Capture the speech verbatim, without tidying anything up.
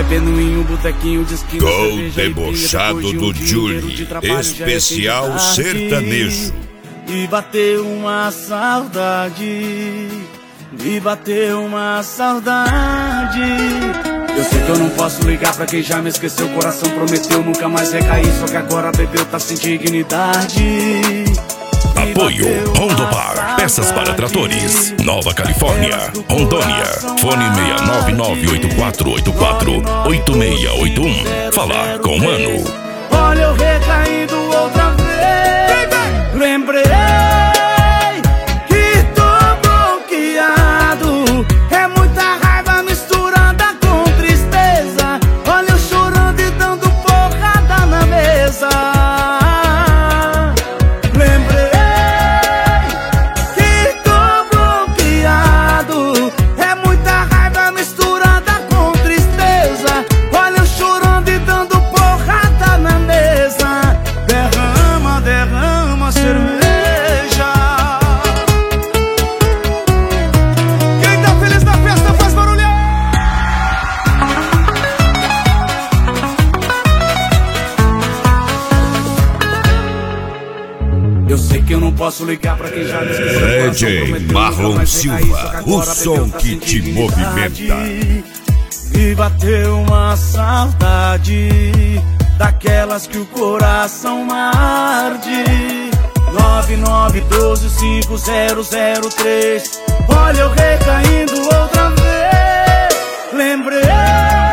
bebendo em um botequinho de esquina. Gol debochado do Julie, especial sertanejo. E bateu uma saudade, me bateu uma saudade. Eu sei que eu não posso ligar pra quem já me esqueceu. O coração prometeu nunca mais recair, só que agora bebeu, tá sem dignidade. Apoio Rondopar, peças para tratores, Nova Califórnia, Rondônia. Fone seis nove nove oito quatro oito quatro oito seis oito um. Falar com o Mano. Olha eu recaindo outra vez. Lembrei que tô bloqueado. É muita raiva misturada com tristeza. Olha eu chorando e dando porrada na mesa. Lembrei que tô bloqueado. É muita raiva misturada com tristeza. Olha eu chorando e dando porrada na mesa. Derrama, derrama cerveja. Quem tá feliz na festa faz barulho. Eu sei que eu não posso ligar pra quem já me esqueceu. D J Marlon Silva, o som que te movimenta. E bateu uma saudade, daquelas que o coração arde. Nove nove doze cinco zero zero três. Olha eu recaindo outra vez. Lembrei